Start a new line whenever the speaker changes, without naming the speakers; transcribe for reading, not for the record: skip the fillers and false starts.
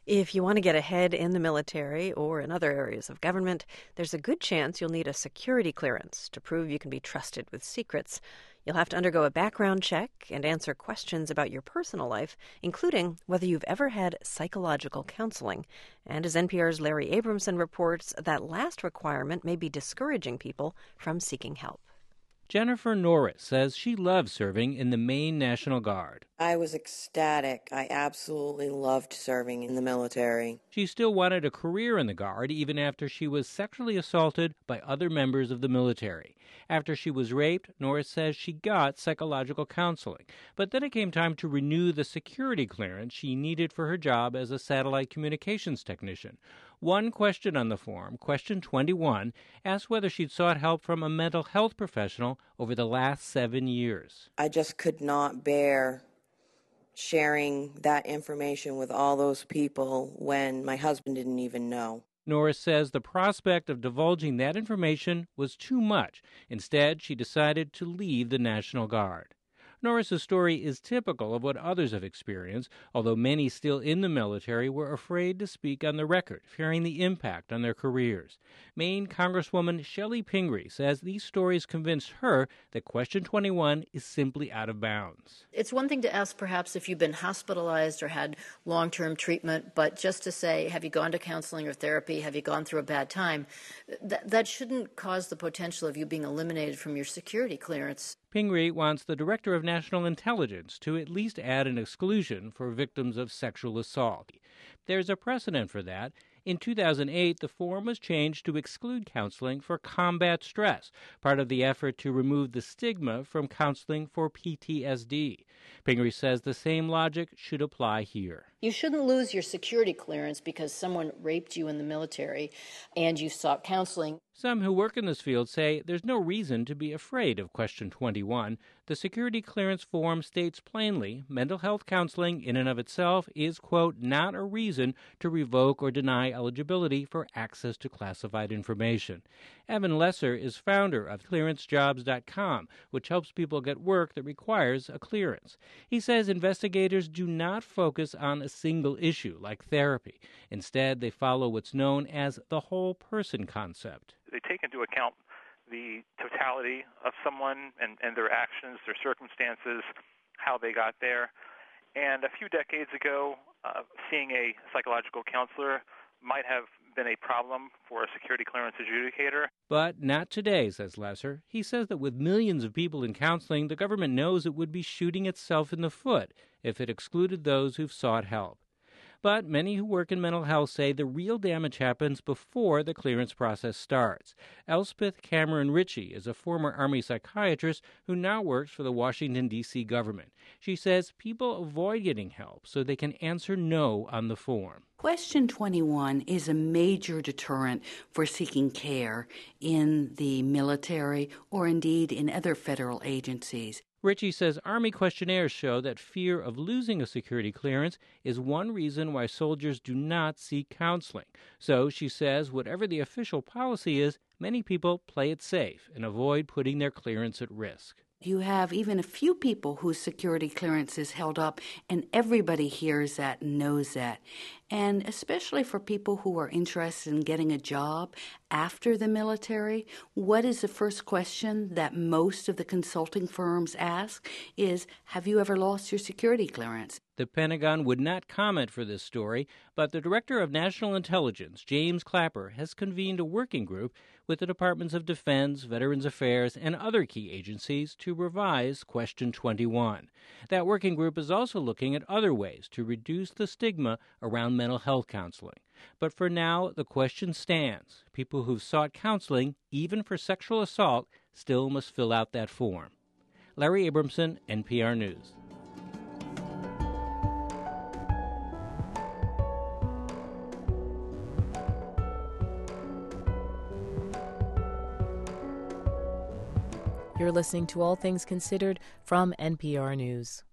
If you want to get ahead in the military or in other areas of government, there's a good chance you'll need a security clearance to prove you can be trusted with secrets. You'll have to undergo a background check and answer questions about your personal life, including whether you've ever had psychological counseling. And as NPR's Larry Abramson reports, that last requirement may be discouraging people from seeking help.
Jennifer Norris says she loves serving in the Maine National Guard.
I was ecstatic. I absolutely loved serving in the military.
She still wanted a career in the Guard even after she was sexually assaulted by other members of the military. After she was raped, Norris says she got psychological counseling. But then it came time to renew the security clearance she needed for her job as a satellite communications technician. One question on the form, question 21, asked whether she'd sought help from a mental health professional over the last 7 years.
I just could not bear sharing that information with all those people when my husband didn't even know.
Norris says the prospect of divulging that information was too much. Instead, she decided to leave the National Guard. Norris's story is typical of what others have experienced, although many still in the military were afraid to speak on the record, fearing the impact on their careers. Maine Congresswoman Shelley Pingree says these stories convinced her that Question 21 is simply out of bounds.
It's one thing to ask perhaps if you've been hospitalized or had long-term treatment, but just to say, have you gone to counseling or therapy? Have you gone through a bad time? That shouldn't cause the potential of you being eliminated from your security clearance.
Pingree wants the Director of National Intelligence to at least add an exclusion for victims of sexual assault. There's a precedent for that. In 2008, the form was changed to exclude counseling for combat stress, part of the effort to remove the stigma from counseling for PTSD. Pingree says the same logic should apply here.
You shouldn't lose your security clearance because someone raped you in the military and you sought counseling.
Some who work in this field say there's no reason to be afraid of Question 21. The security clearance form states plainly mental health counseling in and of itself is, quote, not a reason to revoke or deny eligibility for access to classified information. Evan Lesser is founder of ClearanceJobs.com, which helps people get work that requires a clearance. He says investigators do not focus on a single issue like therapy. Instead, they follow what's known as the whole person concept.
They take into account the totality of someone and their actions, their circumstances, how they got there. And a few decades ago, seeing a psychological counselor might have been a problem for a security clearance adjudicator.
But not today, says Lesser. He says that with millions of people in counseling, the government knows it would be shooting itself in the foot if it excluded those who've sought help. But many who work in mental health say the real damage happens before the clearance process starts. Elspeth Cameron Ritchie is a former Army psychiatrist who now works for the Washington, D.C. government. She says people avoid getting help so they can answer no on the form.
Question 21 is a major deterrent for seeking care in the military or indeed in other federal agencies.
Ritchie says Army questionnaires show that fear of losing a security clearance is one reason why soldiers do not seek counseling. So, she says, whatever the official policy is, many people play it safe and avoid putting their clearance at risk.
You have even a few people whose security clearance is held up, and everybody hears that and knows that. And especially for people who are interested in getting a job after the military, what is the first question that most of the consulting firms ask is, have you ever lost your security clearance?
The Pentagon would not comment for this story, but the Director of National Intelligence, James Clapper, has convened a working group with the Departments of Defense, Veterans Affairs, and other key agencies to revise Question 21. That working group is also looking at other ways to reduce the stigma around mental health counseling. But for now, the question stands. People who've sought counseling, even for sexual assault, still must fill out that form. Larry Abramson, NPR News.
You're listening to All Things Considered from NPR News.